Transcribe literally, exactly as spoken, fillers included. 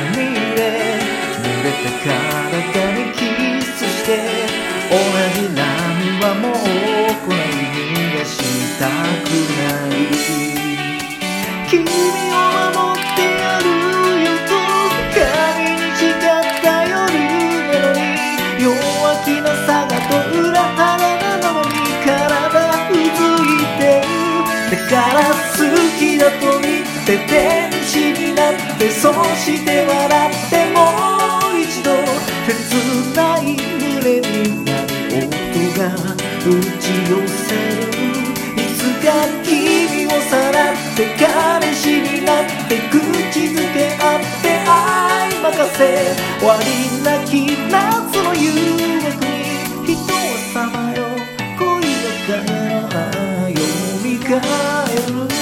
まみれ濡れた体にキスして同じ波はもうこの逃がしたくない君を守ってやるよと神に誓った夜なのに弱気なさがと裏腹なのに体うずいてるだから好きだと言って天使になってそして笑ってもう一度切ない胸になる音が打ち寄せるいつか君をさらって彼氏になって口づけ合って愛任せ終わりなき夏の誘惑に人はさまよ恋は輝の愛を見返る